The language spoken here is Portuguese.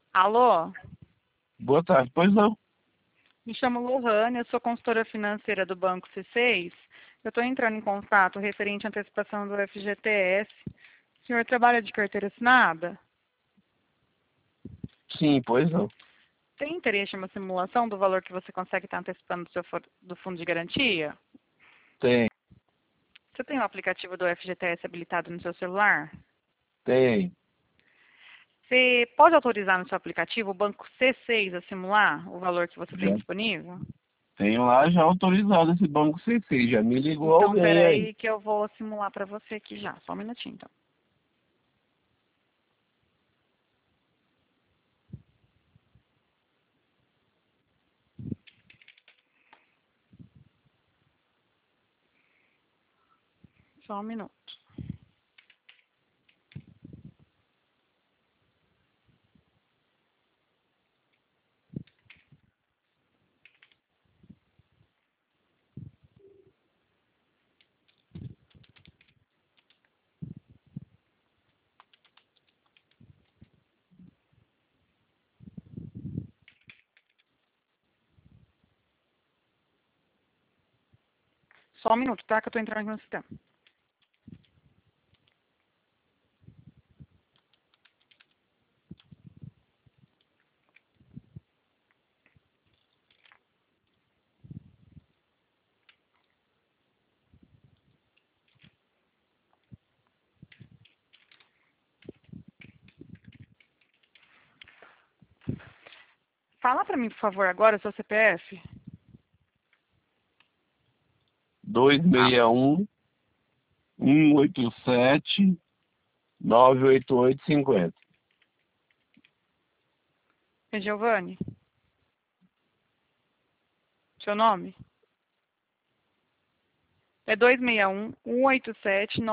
Alô? Boa tarde, pois não. Me chamo Lohane, eu sou consultora financeira do Banco C6. Eu estou entrando em contato referente à antecipação do FGTS. O senhor trabalha de carteira assinada? Sim, pois não. Tem interesse em uma simulação do valor que você consegue estar antecipando do fundo de garantia? Tem, Você tem o aplicativo do FGTS habilitado no seu celular? tem. Você pode autorizar no seu aplicativo o Banco C6 a simular o valor que você tem Já disponível? tenho lá já autorizado esse banco CC. Já me ligou Então, alguém aí. peraí que eu vou simular para você aqui já. Só um minutinho, então. Só um minuto. Só um minuto, tá? Que eu tô entrando aqui no sistema. Fala pra mim, por favor, agora o seu CPF. 261 187 98850. É Giovanni? Seu nome? É 261 187